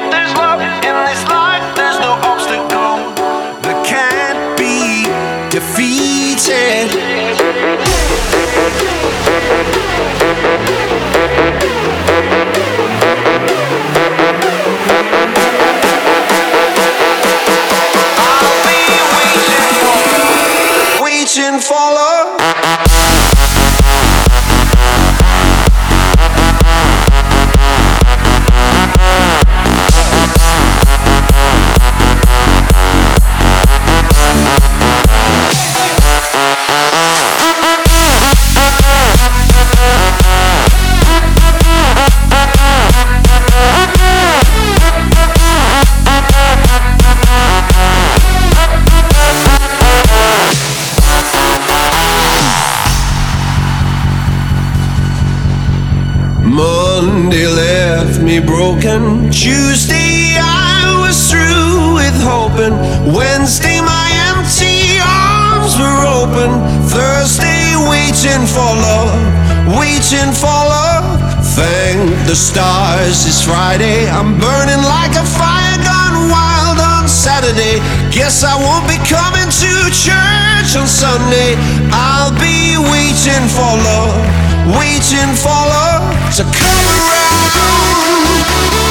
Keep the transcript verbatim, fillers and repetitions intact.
there's love in this life, there's no obstacle that can't be defeated. I'll be waiting for, waiting for love. Monday left me broken. Tuesday I was through with hoping. Wednesday my empty arms were open. Thursday waiting for love, waiting for love. Thank the stars it's Friday. I'm burning like a fire gone wild on Saturday. Guess I won't be coming to church on Sunday. I'll be waiting for love, waiting for love to come around.